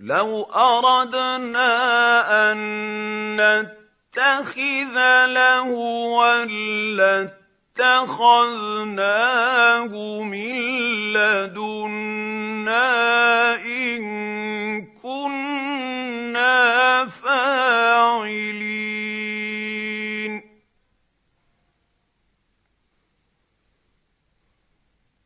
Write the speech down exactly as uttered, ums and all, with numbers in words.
لو أردنا أن نتخذ لهوا لاتخذناه من لدنا